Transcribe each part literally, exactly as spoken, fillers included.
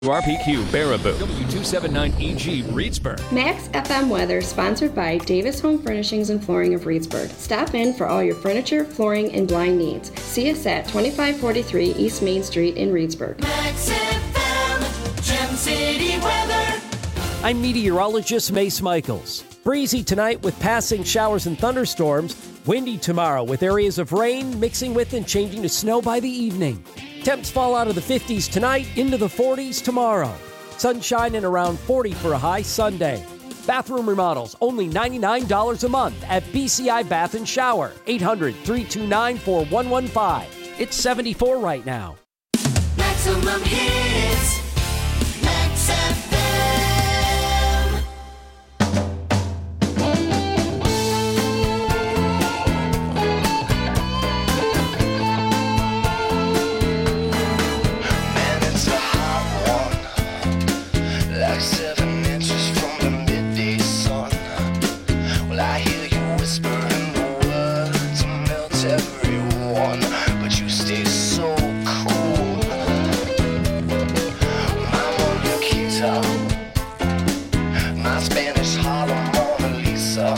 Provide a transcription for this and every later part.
R P Q Baraboo, W two seventy-nine E G Reedsburg. Max F M weather sponsored by Davis Home Furnishings and Flooring of Reedsburg. Stop in for all your furniture, flooring, and blind needs. See us at twenty-five forty-three East Main Street in Reedsburg. Max F M, Gem City weather. I'm meteorologist Mace Michaels. Breezy tonight with passing showers and thunderstorms. Windy tomorrow with areas of rain mixing with and changing to snow by the evening. Temps fall out of the fifties tonight into the forties tomorrow. Sunshine and around forty for a high Sunday. Bathroom remodels only ninety-nine dollars a month at B C I Bath and Shower. eight hundred, three two nine, four one one five. It's seventy-four right now. Maximum hits. Max F M. Seven inches from the midday sun. Well, I hear you whispering the words to melt everyone, but you stay so cool. My Mona Lisa, my Spanish Harlem Mona Lisa.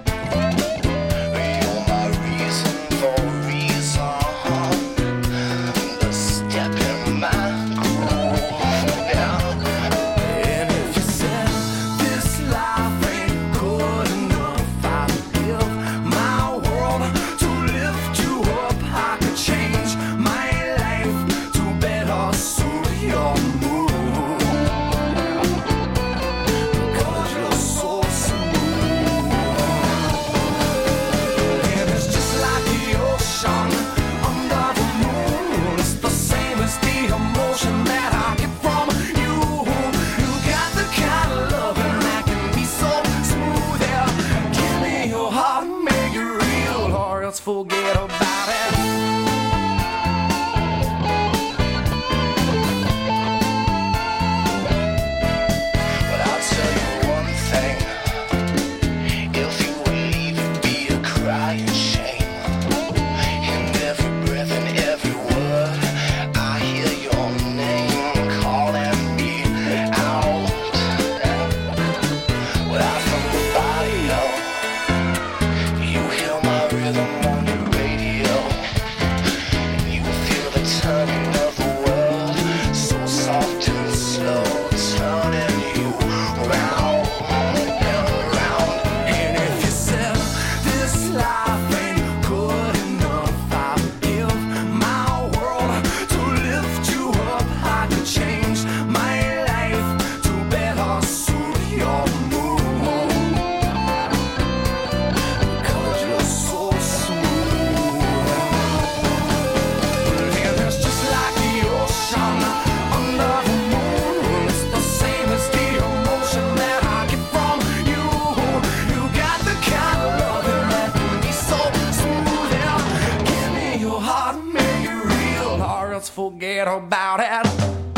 You're my reason for reason, the step in my groove now. Forget about it. But I'll tell you one thing. If you would leave, it'd be a crying shame. In every breath and every word, I hear your name calling me out. Without from the body, you hear my rhythm. Turning of the world, so soft and slow, turning you round and round. And if you said this life ain't good enough, I would give my world to lift you up. I could change my life to better suit your mood, 'cause you're so smooth. Forget about it.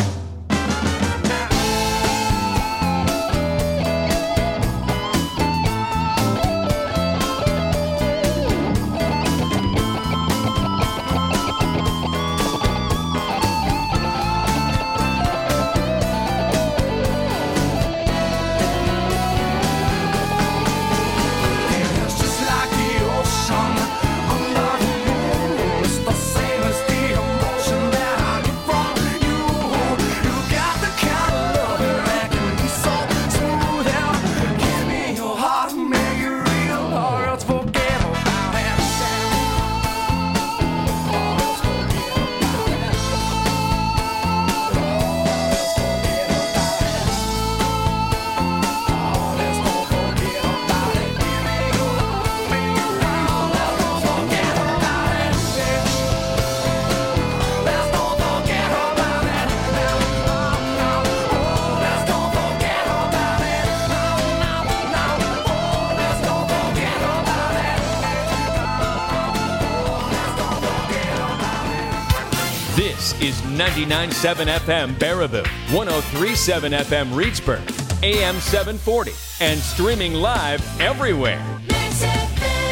This is ninety-nine point seven F M Baraboo, one oh three point seven F M Reedsburg, A M seven forty, and streaming live everywhere. Max F M.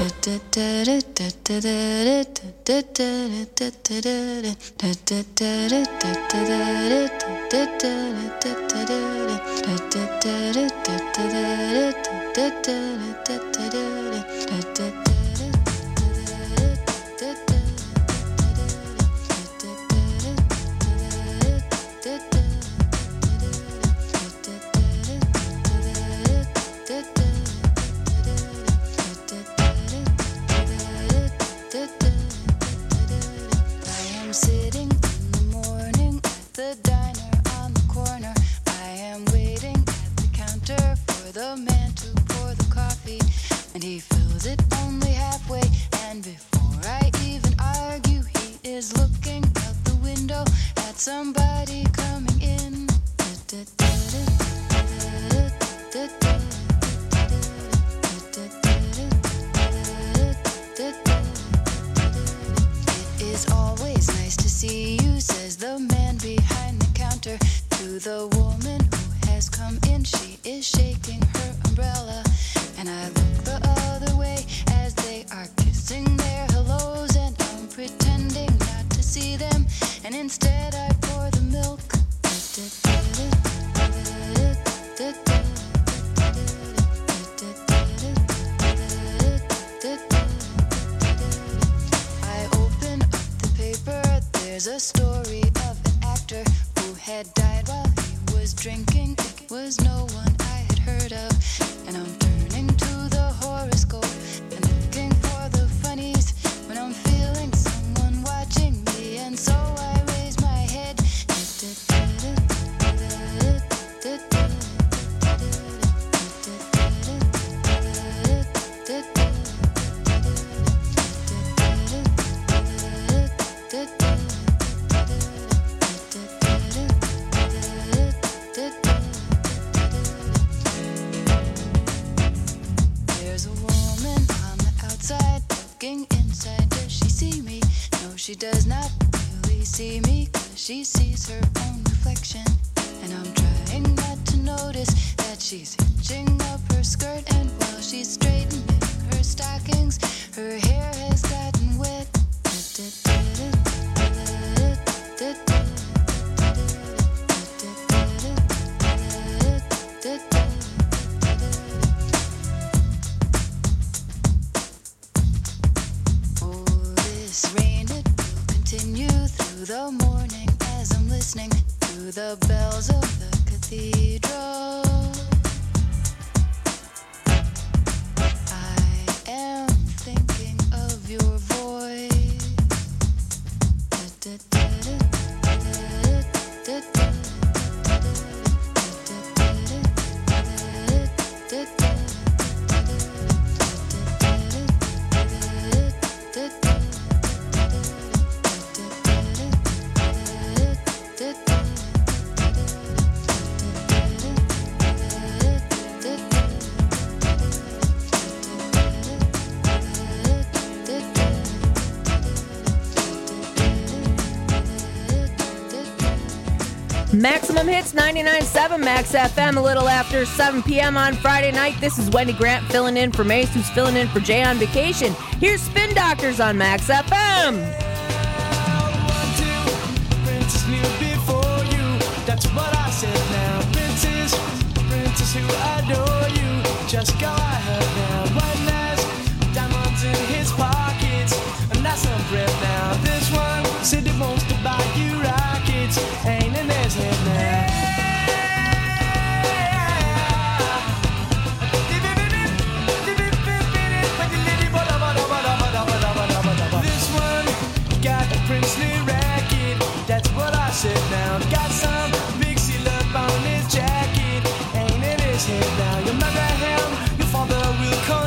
Maximum Hits ninety-nine point seven Max F M, a little after seven p.m. on Friday night. This is Wendy Grant filling in for Mace, who's filling in for Jay on vacation. Here's Spin Doctors on Max F M. That's what I said now. Princess, princess who adore you. Just go ahead now. One last diamonds in his pockets. And that's some breath now. This one said he wants to buy you rockets. Ain't in his head now. This one got a princely racket. That's what I said now. Got some big seal up on his jacket. Ain't in his head now. You remember him? Your father will come.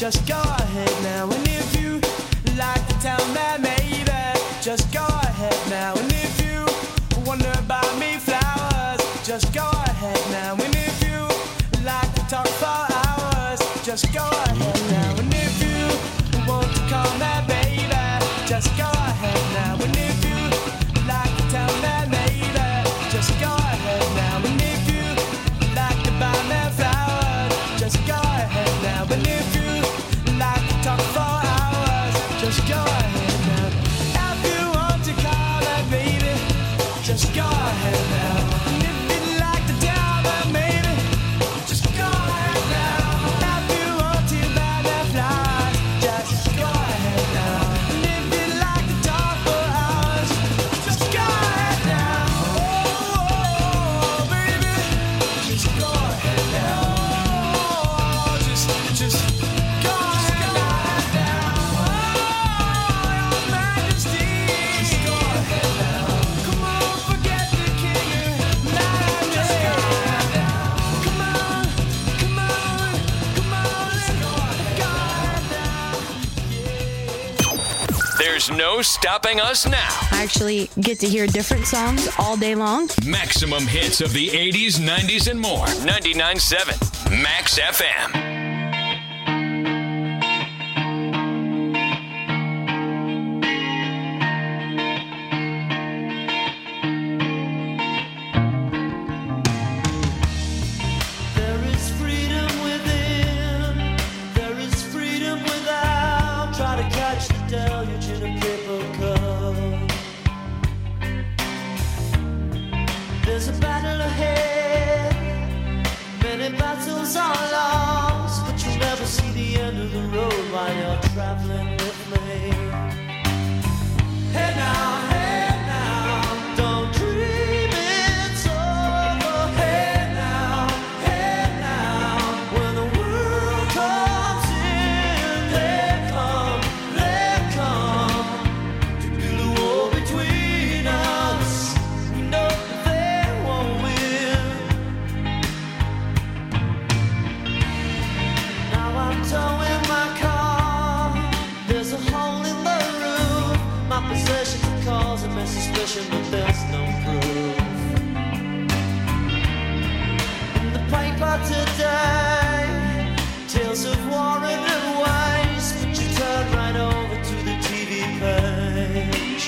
just go ahead now. And if you like to tell me, maybe, just go ahead now. And if you wonder about me flowers, just go ahead now. And if you like to talk for hours, just go ahead now. And if you want to call me baby, just go ahead now. And if you like to tell me maybe, just go ahead now. And if you like to buy me flowers, just go ahead now. And if you like to talk for hours, just go ahead now. If you want to call me baby, just go ahead now. And if you like to tell me maybe, just go ahead now. If you want to buy me flowers, just go ahead now. And if you like to talk for hours, just go ahead now. Oh, baby, just go ahead now. Oh, just, just go ahead now. Oh, your Majesty, just go ahead now. Come on, forget the king. Now just go ahead now. Come on, come on, come on, let's go ahead now. There's no stopping us now. I actually get to hear different songs all day long. Maximum hits of the eighties, nineties, and more. ninety-nine point seven Max F M. There is freedom within, there is freedom without. Try to catch the deluge in a paper cup. There's a battle ahead, many battles are lost, but you'll never see the end of the road while you're traveling with me. Hey now, hey now, don't dream it's over. Hey now, hey now, when the world comes in, they come, they come to build a wall between us. We know that they won't win. Now I'm towing my car. There's a hole in the roof. My possessions are causing me suspicion, but there's no proof. In the paper today, tales of war and waste, but you turn right over to the T V page.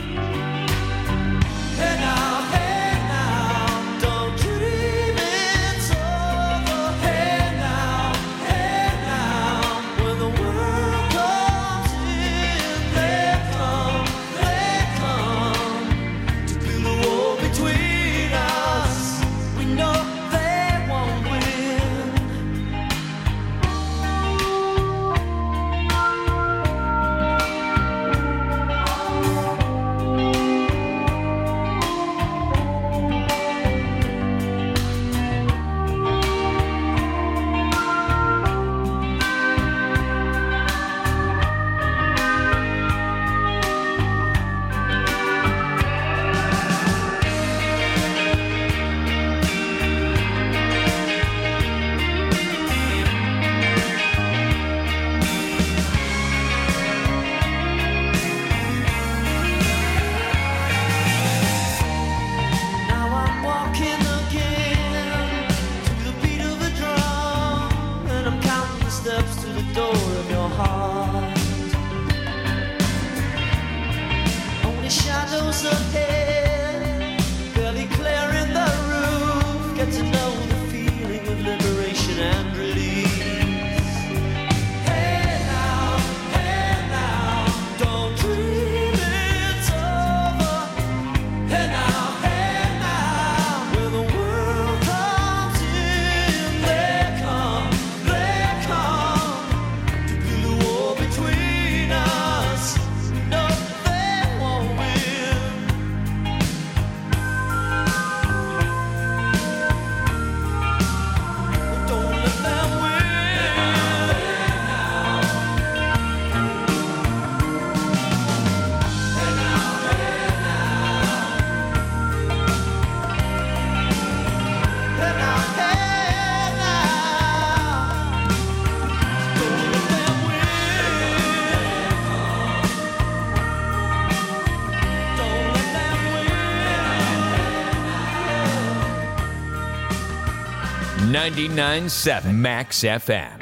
Hey now, hey now, don't dream it's over. Hey now, hey now, when the world comes in, they come, they come to build a ninety-nine point seven Max F M.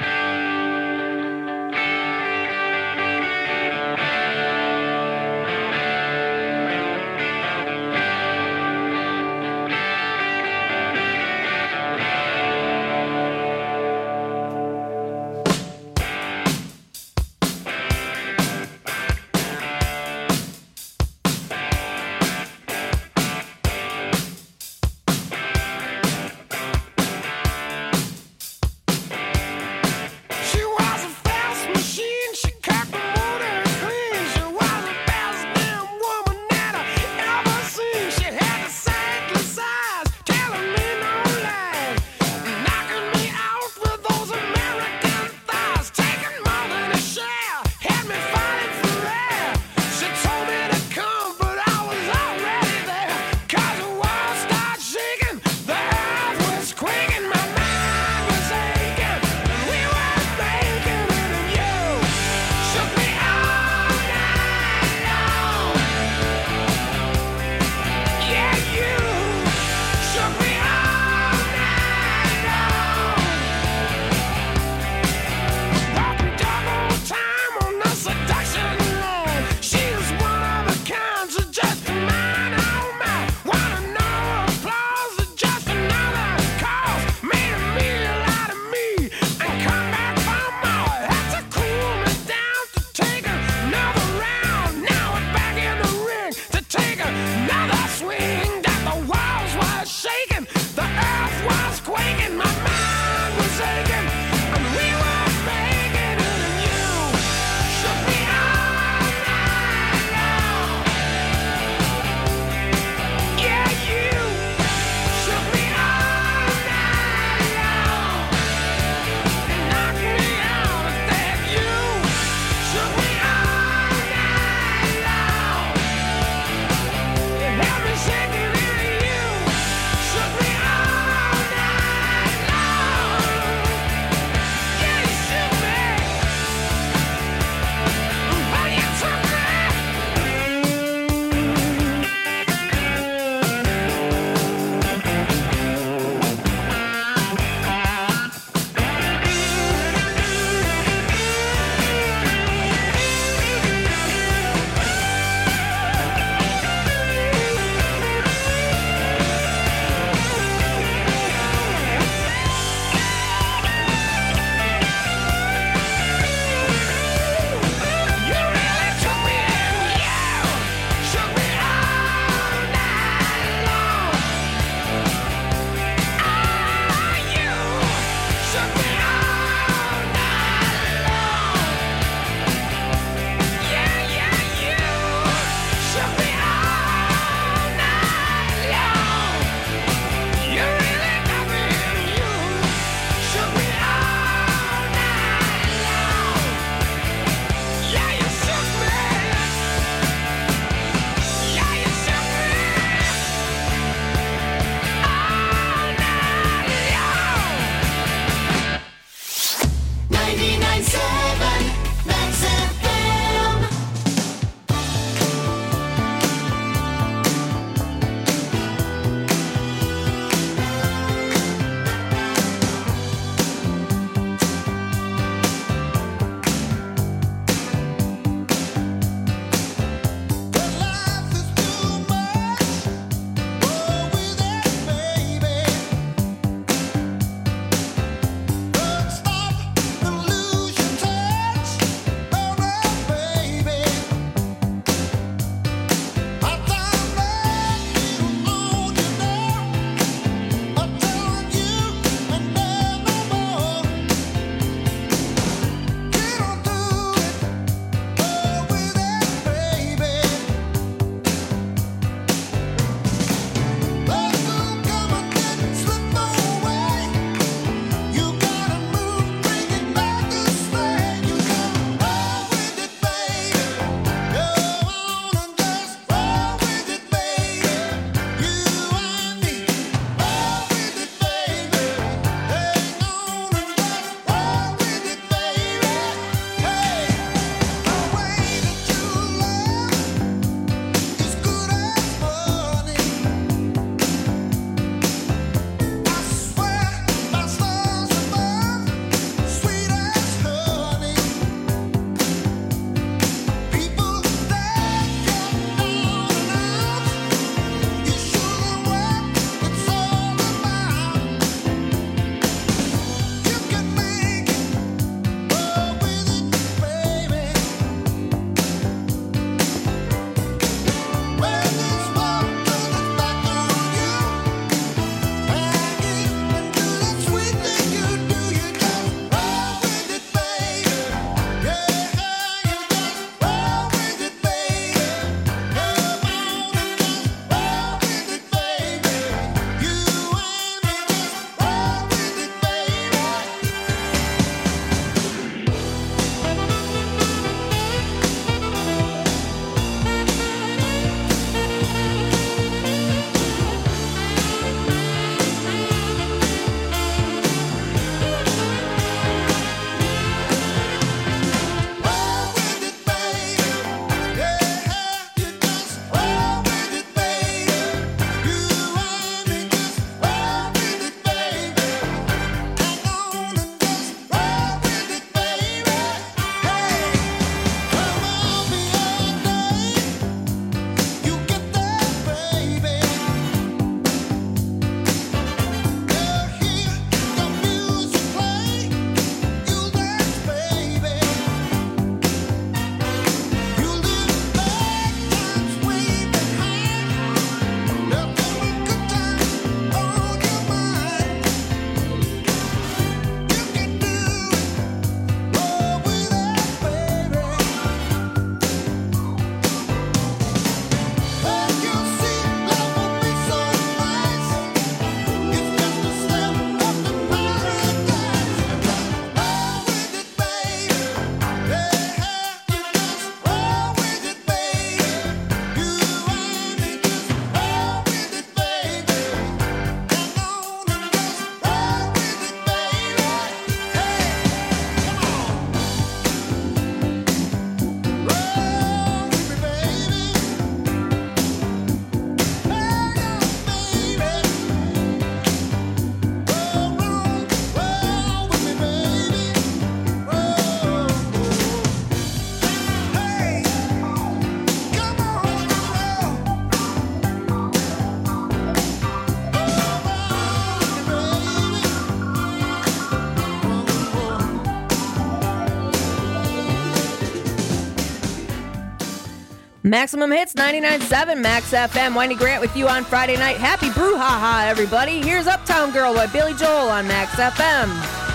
Maximum Hits ninety-nine point seven Max F M. Wendy Grant with you on Friday night. Happy brouhaha, everybody. Here's Uptown Girl by Billy Joel on Max F M.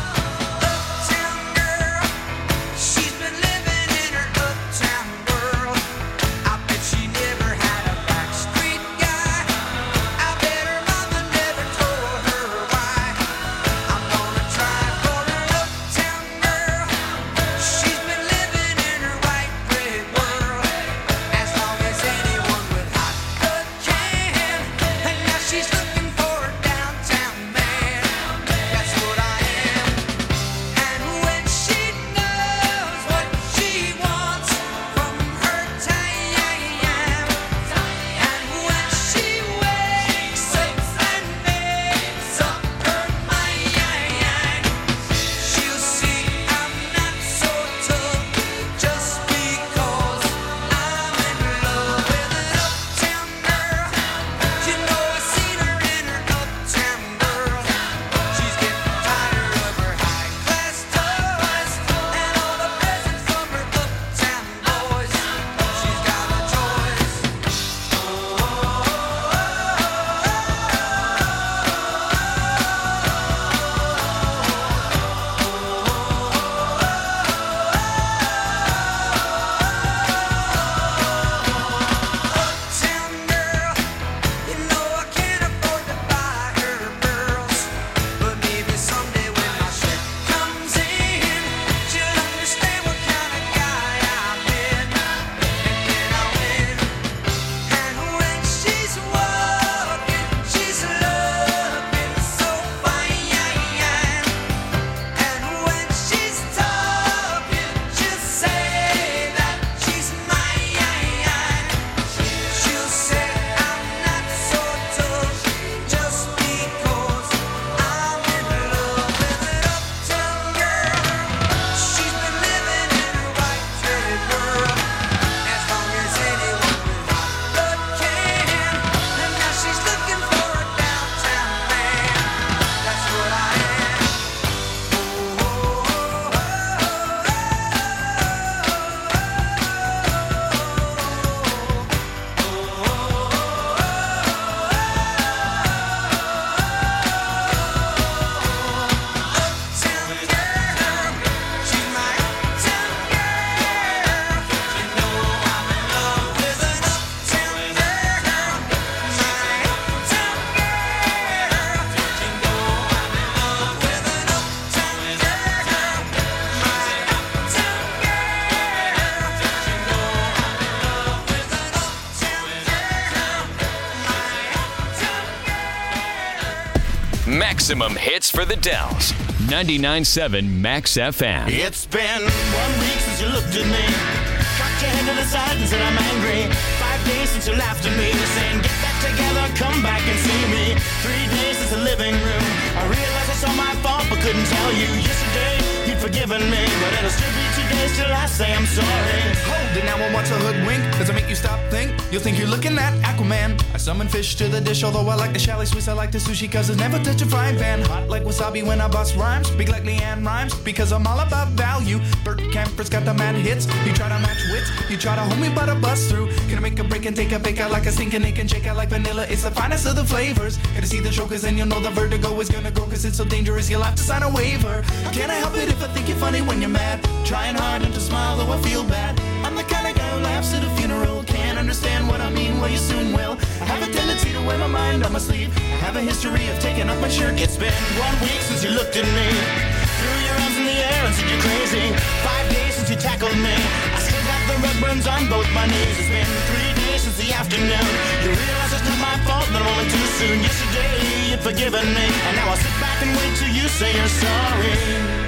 Maximum hits for the Dells. ninety-nine point seven Max F M. It's been one week since you looked at me, cocked your head to the side and said I'm angry. Five days since you laughed at me, saying get back together, come back and see me. Three days since the living room, I realized it's all my fault but couldn't tell you. Yesterday you'd forgiven me, but it'll still be two days till I say I'm sorry. Hold it now and watch a hoodwink. Does it make you stop think? You'll think you're looking at Aquaman. I summon fish to the dish, although I like the chalet Swiss, I like the sushi cause it's never touch a frying pan. Hot like wasabi when I bust rhymes, big like Leanne rhymes, because I'm all about value. Bert Camper's got the mad hits. You try to match wits, you try to hold me but I bust through. Gonna make a break and take a bake out like a stinking ache and shake out like vanilla. It's the finest of the flavors. Gonna see the show cause then you'll know the vertigo is gonna go cause it's so dangerous you'll have to sign a waiver. Can't I help it if I think you're funny when you're mad? Trying hard not to smile though I feel bad. I'm the kind of guy who laughs at a funeral. Can't understand what I mean, well you soon will. I have a tendency to wear my mind on my sleeve. I have a history of taking off my shirt. It's been one week since you looked at me, threw your arms in the air and said you're crazy. Five days since you tackled me, I still got the red burns on both my knees. It's been three days since the afternoon. You realize it's not my fault, but I'm only too soon. Yesterday you'd forgiven me, and now I'll sit back and wait till you say you're sorry.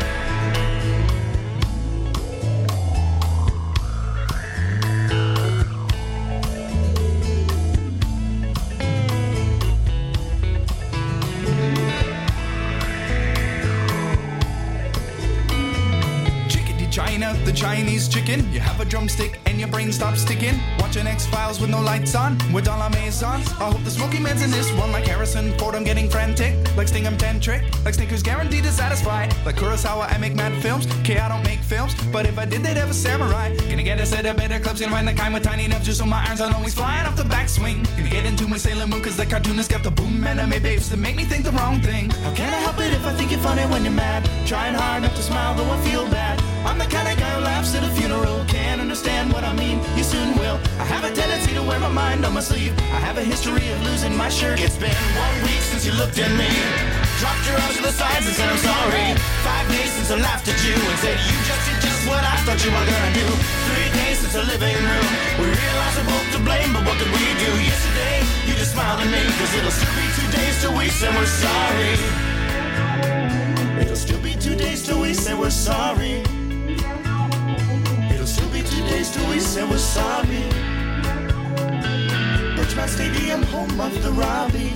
China, the Chinese chicken. You have a drumstick and your brain stops sticking. Watching X-Files with no lights on, with all our maisons. I hope the Smoky Man's in this one, like Harrison Ford, I'm getting frantic. Like Sting, I'm tantric. Like Snickers, guaranteed to satisfy. Like Kurosawa, I make mad films. Okay, I don't make films, but if I did, they'd have a samurai. Gonna get a set of better clubs, gonna find the kind with tiny enough just so my irons aren't always flying off the backswing. Gonna get into my Sailor Moon, cause the cartoonist got the boom anime babes that make me think the wrong thing. How can I help it if I think you're funny when you're mad? Trying hard not to smile, though I feel bad. I'm the kind of guy who laughs at a funeral. Can't understand what I mean, you soon will. I have a tendency to wear my mind on my sleeve. I have a history of losing my shirt. It's been one week since you looked at me, dropped your arms to the sides and said I'm sorry. Five days since I laughed at you and said you just did just what I thought you were gonna do. Three days since the living room, we realized we're both to blame, but what could we do? Yesterday, you just smiled at me, cause it'll still be two days till we say we're sorry. It'll still be two days till we say we're sorry. It'll still be two days till we say we're sorry. Bridgman Stadium, home of the Robbie.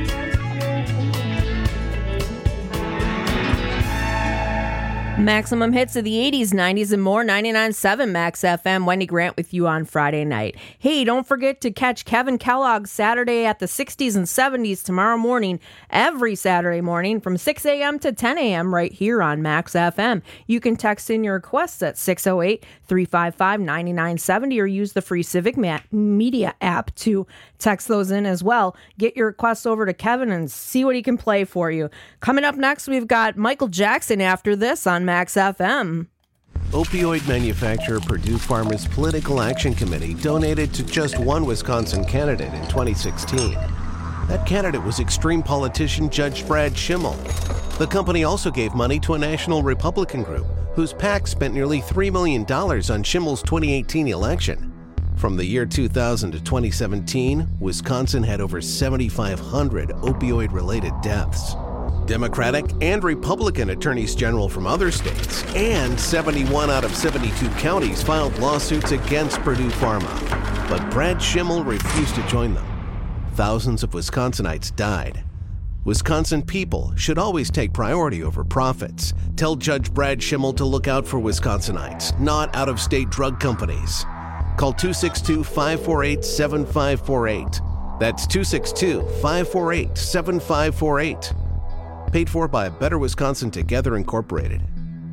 Maximum hits of the eighties, nineties, and more. ninety-nine point seven Max F M. Wendy Grant with you on Friday night. Hey, don't forget to catch Kevin Kellogg Saturday at the sixties and seventies tomorrow morning, every Saturday morning from six a.m. to ten a.m. right here on Max F M. You can text in your requests at six oh eight, three five five, nine nine seven oh or use the free Civic Media app to text those in as well. Get your requests over to Kevin and see what he can play for you. Coming up next, we've got Michael Jackson after this on Max F M. Opioid manufacturer Purdue Pharma's Political Action Committee donated to just one Wisconsin candidate in twenty sixteen. That candidate was extreme politician Judge Brad Schimmel. The company also gave money to a national Republican group whose PAC spent nearly three million dollars on Schimmel's twenty eighteen election. From the year two thousand to twenty seventeen, Wisconsin had over seventy-five hundred opioid-related deaths. Democratic and Republican attorneys general from other states and seventy-one out of seventy-two counties filed lawsuits against Purdue Pharma. But Brad Schimmel refused to join them. Thousands of Wisconsinites died. Wisconsin people should always take priority over profits. Tell Judge Brad Schimmel to look out for Wisconsinites, not out-of-state drug companies. Call two six two, five four eight, seven five four eight. That's two six two, five four eight, seven five four eight. Paid for by Better Wisconsin Together Incorporated.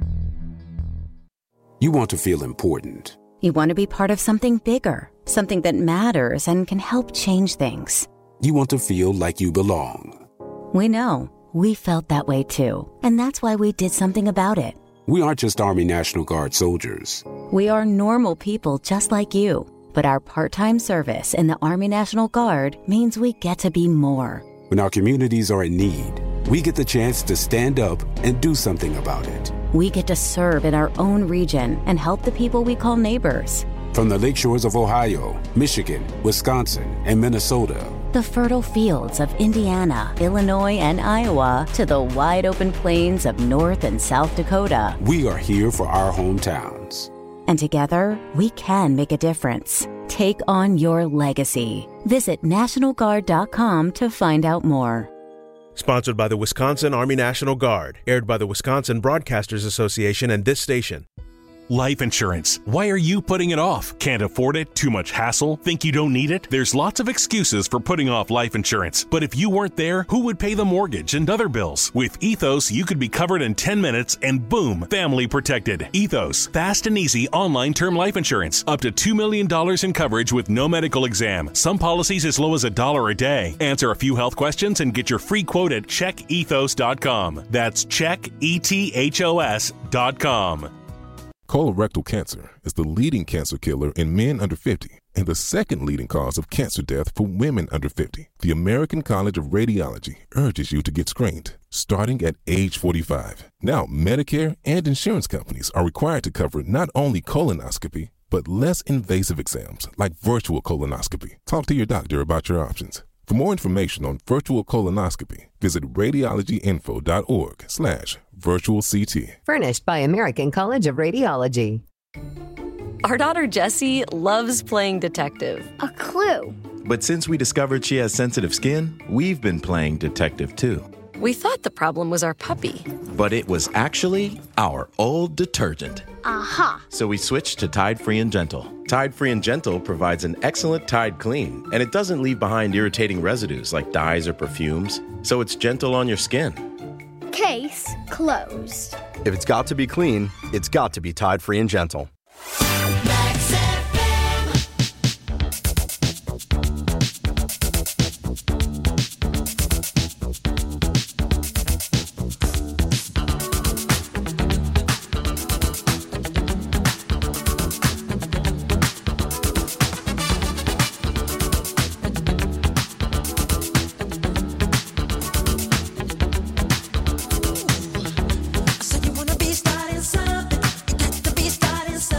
You want to feel important. You want to be part of something bigger, something that matters and can help change things. You want to feel like you belong. We know. We felt that way too. And that's why we did something about it. We aren't just Army National Guard soldiers. We are normal people just like you. But our part-time service in the Army National Guard means we get to be more. When our communities are in need, we get the chance to stand up and do something about it. We get to serve in our own region and help the people we call neighbors. From the lake shores of Ohio, Michigan, Wisconsin, and Minnesota, the fertile fields of Indiana, Illinois, and Iowa, to the wide open plains of North and South Dakota, we are here for our hometowns. And together, we can make a difference. Take on your legacy. Visit National Guard dot com to find out more. Sponsored by the Wisconsin Army National Guard. Aired by the Wisconsin Broadcasters Association and this station. Life insurance. Why are you putting it off? Can't afford it? Too much hassle? Think you don't need it? There's lots of excuses for putting off life insurance. But if you weren't there, who would pay the mortgage and other bills? With Ethos, you could be covered in ten minutes and boom, family protected. Ethos, fast and easy online term life insurance. Up to two million dollars in coverage with no medical exam. Some policies as low as a dollar a day. Answer a few health questions and get your free quote at check ethos dot com. That's check ethos dot com. Colorectal cancer is the leading cancer killer in men under fifty and the second leading cause of cancer death for women under fifty. The American College of Radiology urges you to get screened, starting at age forty-five. Now, Medicare and insurance companies are required to cover not only colonoscopy, but less invasive exams like virtual colonoscopy. Talk to your doctor about your options. For more information on virtual colonoscopy, visit radiologyinfo.org slash virtual CT. Furnished by American College of Radiology. Our daughter Jessie loves playing detective. A clue. But since we discovered she has sensitive skin, we've been playing detective too. We thought the problem was our puppy. But it was actually our old detergent. Aha. So we switched to Tide Free and Gentle. Tide Free and Gentle provides an excellent Tide clean, and it doesn't leave behind irritating residues like dyes or perfumes, so it's gentle on your skin. Case closed. If it's got to be clean, it's got to be Tide Free and Gentle. So you wanna be starting something, you got to be starting something.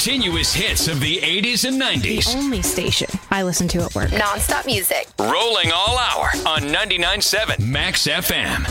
Continuous hits of the eighties and nineties. Only station I listen to at work. Non-stop music. Rolling all hour on ninety-nine point seven Max F M.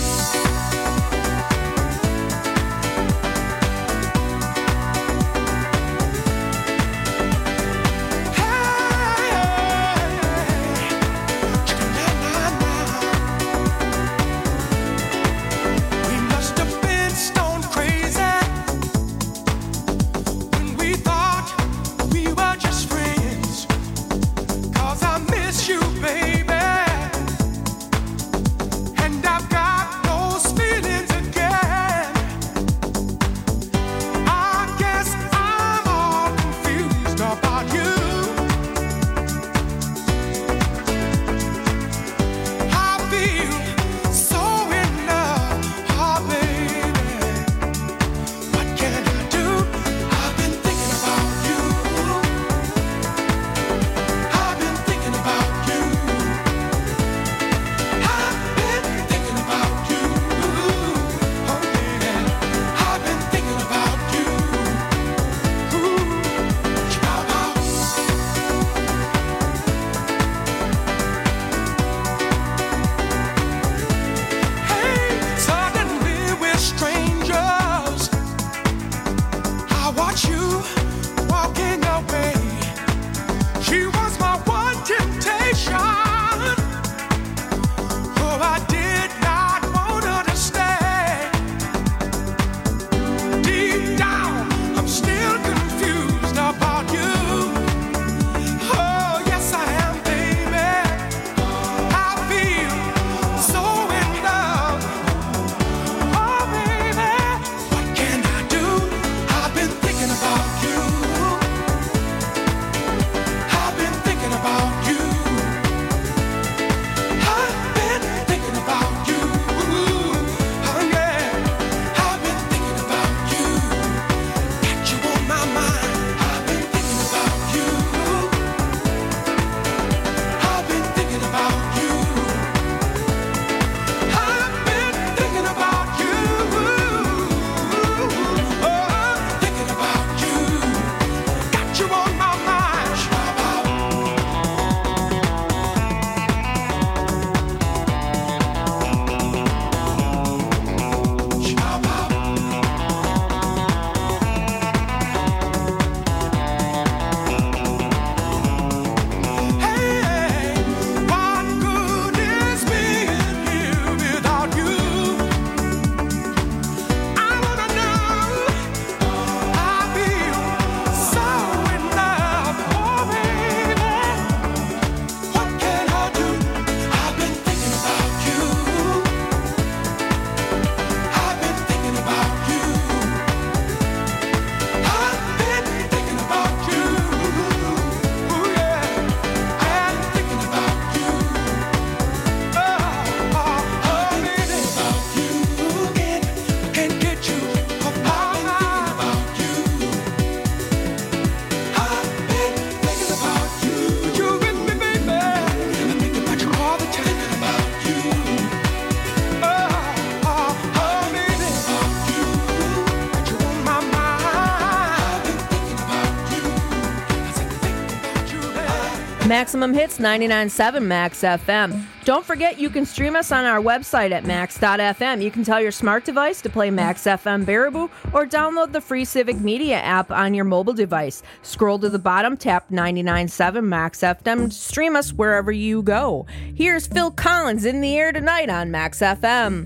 Maximum Hits ninety-nine point seven Max F M. Don't forget you can stream us on our website at max dot f m. You can tell your smart device to play Max F M Baraboo or download the free Civic Media app on your mobile device. Scroll to the bottom, tap ninety-nine point seven Max F M, stream us wherever you go. Here's Phil Collins in the air tonight on Max F M.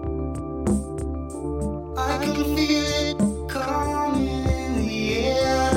I can feel it coming in the air.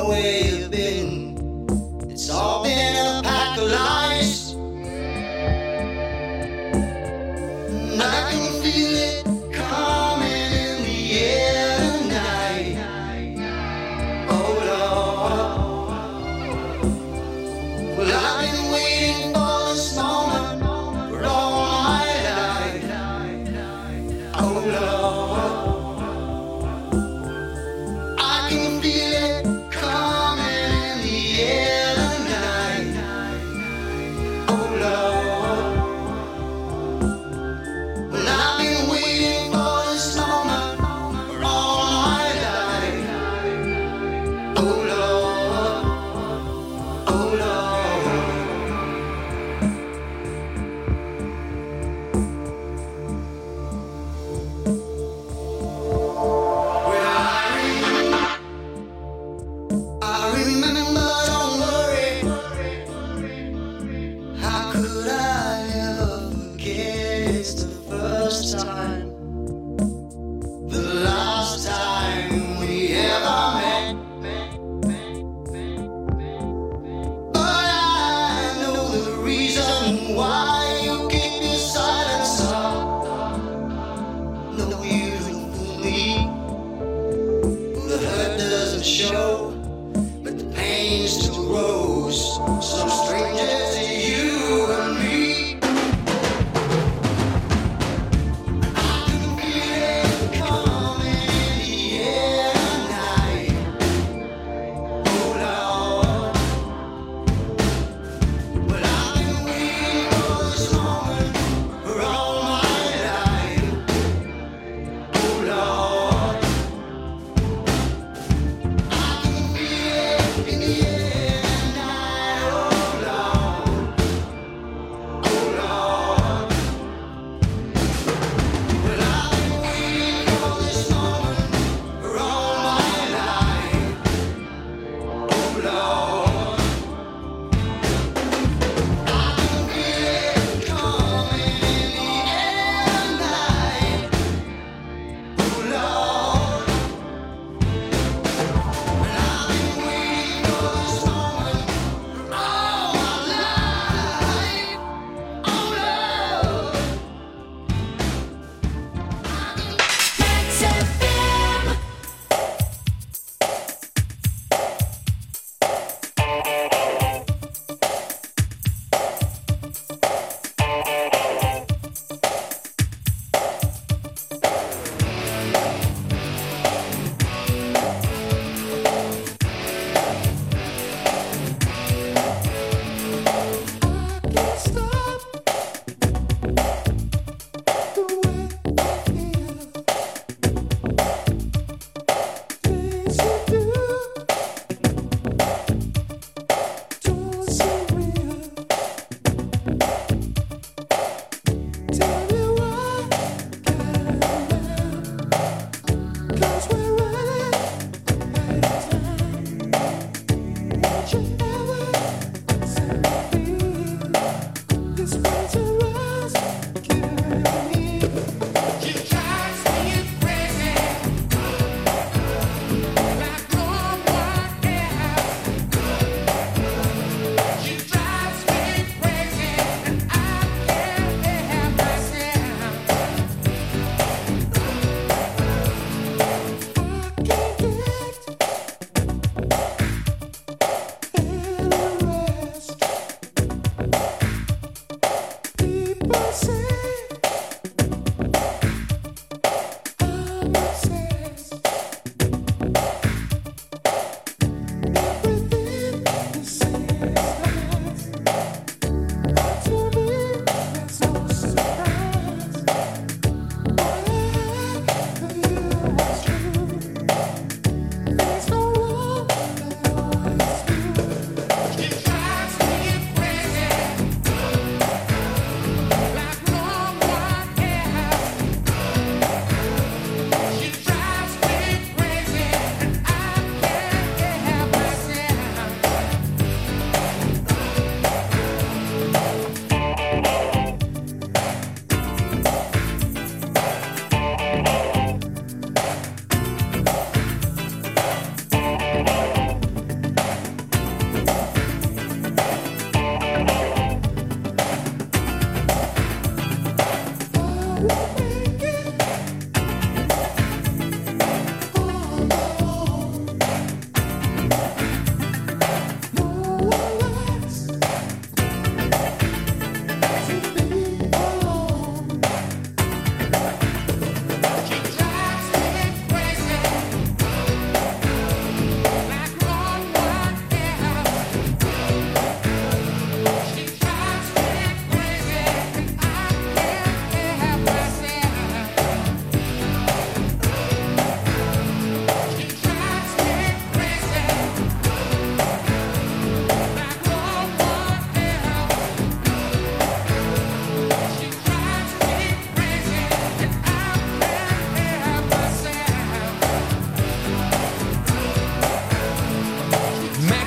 know where you've been. It's all been a pack of lies. And I can feel it coming in the air tonight. Oh Lord. Well, I've been waiting for this moment for all my life. Oh Lord. I can feel it coming in the air tonight. Oh Lord. Well, I've been waiting for this moment for all my life. Oh Lord. Oh Lord. Well, I I remember, don't worry. How could I ever forget? It's the first time, the last time we ever met. But I know the reason why you keep your silence up. No, you don't fool me. The hurt doesn't show, but the pain still grows. So strangers to you and me. I can feel it coming in the air tonight. Oh Lord. Well, I've been waiting for this moment for all my life. Oh Lord. In the air tonight, oh Lord, oh Lord. Well, I've been waiting for this moment for all my life, oh Lord. I can feel it coming in the air tonight, oh Lord. Well, I've been waiting for this moment for all my life, oh Lord. Max F M.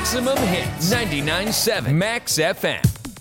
Maximum Hits, ninety-nine point seven Max F M.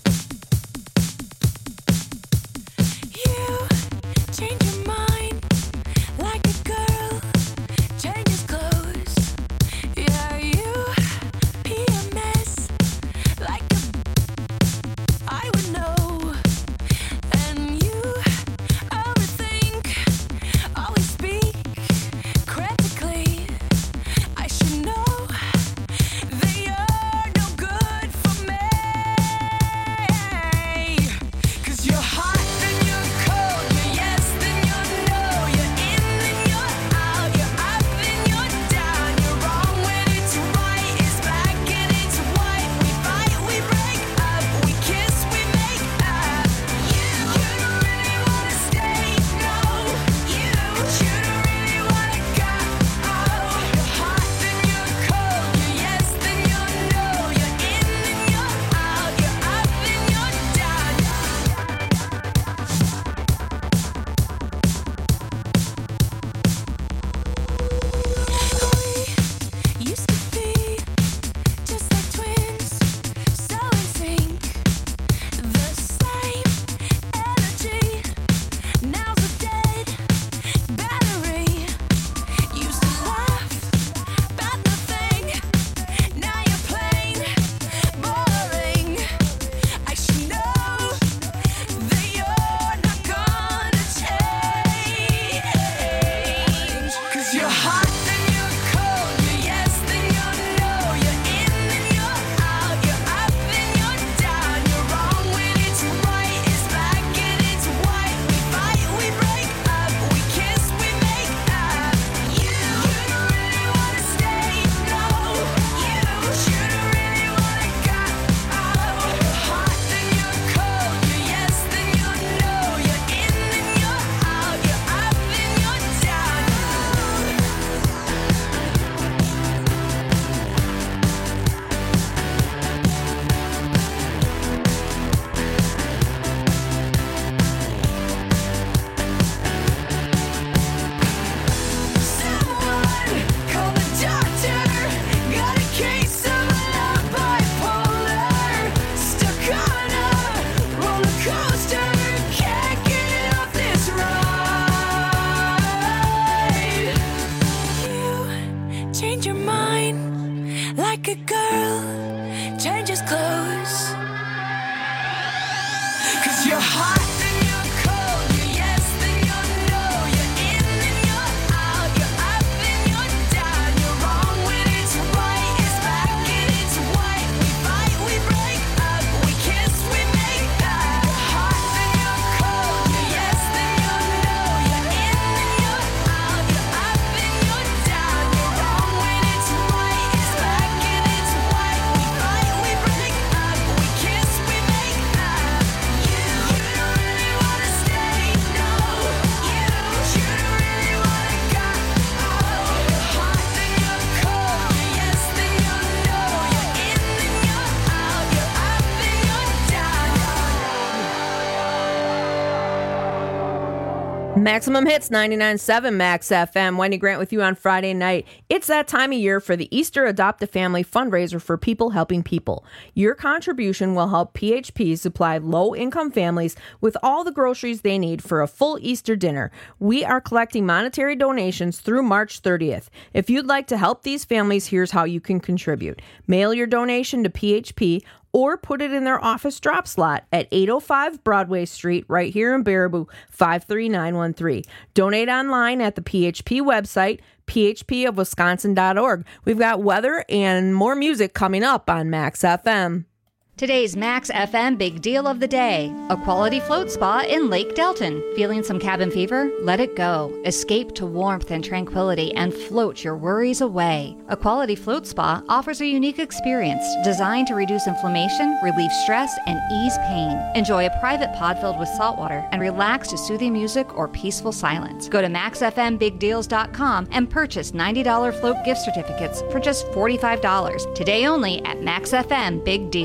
Maximum Hits, ninety-nine point seven Max F M. Wendy Grant with you on Friday night. It's that time of year for the Easter Adopt a Family fundraiser for people helping people. Your contribution will help P H P supply low-income families with all the groceries they need for a full Easter dinner. We are collecting monetary donations through March thirtieth. If you'd like to help these families, here's how you can contribute. Mail your donation to P H P or put it in their office drop slot at eight oh five Broadway Street, right here in Baraboo, five three nine one three. Donate online at the P H P website, p h p of wisconsin dot org. We've got weather and more music coming up on Max F M. Today's Max F M Big Deal of the Day. A quality float spa in Lake Delton. Feeling some cabin fever? Let it go. Escape to warmth and tranquility and float your worries away. A quality float spa offers a unique experience designed to reduce inflammation, relieve stress, and ease pain. Enjoy a private pod filled with salt water and relax to soothing music or peaceful silence. Go to max f m big deals dot com and purchase ninety dollars float gift certificates for just forty-five dollars. Today only at Max F M Big Deals.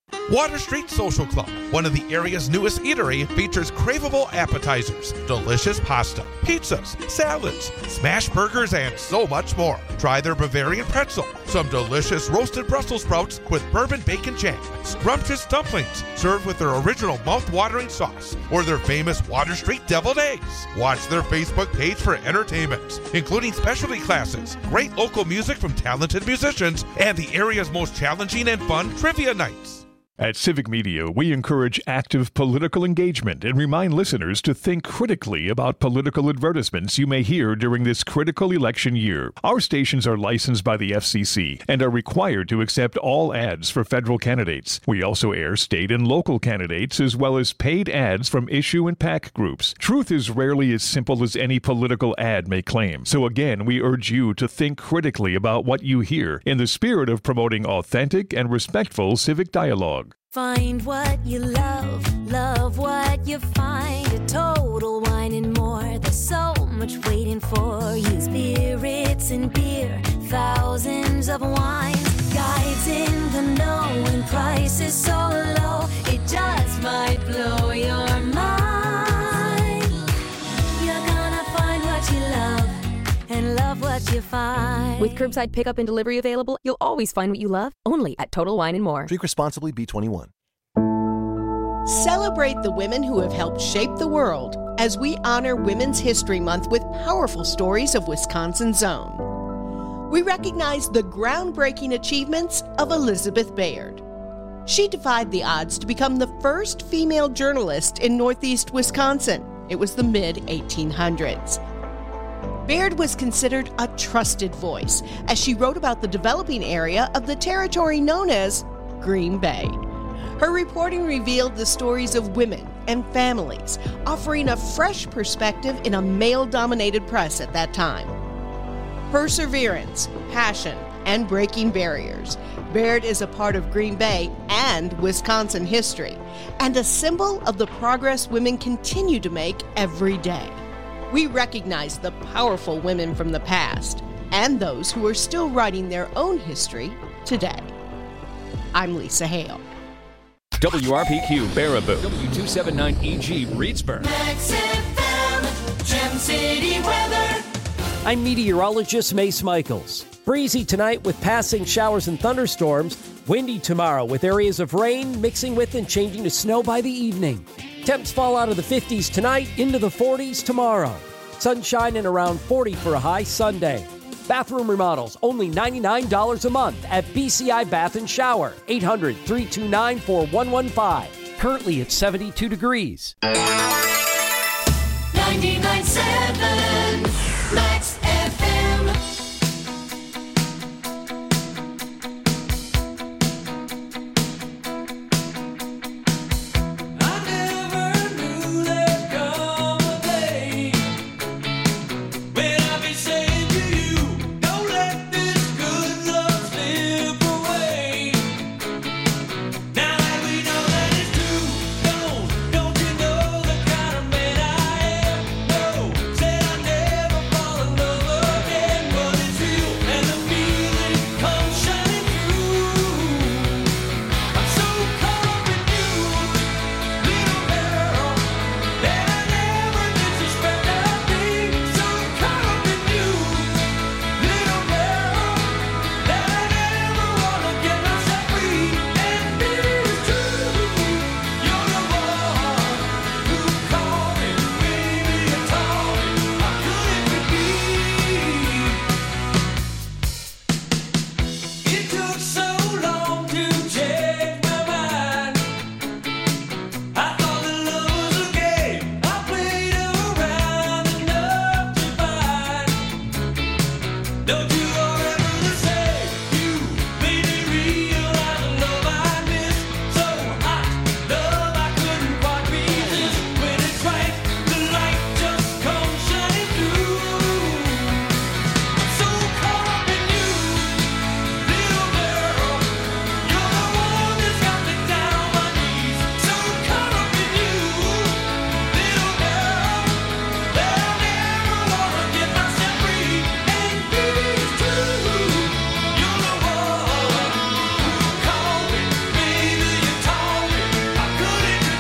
Water Street Social Club, one of the area's newest eatery, features craveable appetizers, delicious pasta, pizzas, salads, smash burgers, and so much more. Try their Bavarian pretzel, some delicious roasted Brussels sprouts with bourbon bacon jam, scrumptious dumplings served with their original mouth-watering sauce, or their famous Water Street deviled eggs. Watch their Facebook page for entertainment, including specialty classes, great local music from talented musicians, and the area's most challenging and fun trivia nights. At Civic Media, we encourage active political engagement and remind listeners to think critically about political advertisements you may hear during this critical election year. Our stations are licensed by the F C C and are required to accept all ads for federal candidates. We also air state and local candidates as well as paid ads from issue and PAC groups. Truth is rarely as simple as any political ad may claim. So again, we urge you to think critically about what you hear in the spirit of promoting authentic and respectful civic dialogue. Find what you love, love what you find. A Total Wine and More. There's so much waiting for you. Spirits and beer, thousands of wines. Guides in the know and prices so low. It just might blow your mind. You're gonna find what you love and love what you find. With curbside pickup and delivery available, you'll always find what you love, only at Total Wine and More. Drink responsibly, B twenty-one. Celebrate the women who have helped shape the world as we honor Women's History Month with powerful stories of Wisconsin's own. We recognize the groundbreaking achievements of Elizabeth Baird. She defied the odds to become the first female journalist in Northeast Wisconsin. It was the mid eighteen hundreds. Baird was considered a trusted voice as she wrote about the developing area of the territory known as Green Bay. Her reporting revealed the stories of women and families, offering a fresh perspective in a male-dominated press at that time. Perseverance, passion, and breaking barriers. Baird is a part of Green Bay and Wisconsin history, and a symbol of the progress women continue to make every day. We recognize the powerful women from the past and those who are still writing their own history today. I'm Lisa Hale. W R P Q Baraboo, W two seventy-nine E G Reedsburg. Max F M, Gem City weather. I'm meteorologist Mace Michaels. Breezy tonight with passing showers and thunderstorms. Windy tomorrow with areas of rain mixing with and changing to snow by the evening. Temps fall out of the fifties tonight into the forties tomorrow. Sunshine and around forty for a high Sunday. Bathroom remodels only ninety-nine dollars a month at B C I Bath and Shower. eight hundred, three two nine, four one one five. Currently at seventy-two degrees. ninety-nine point seven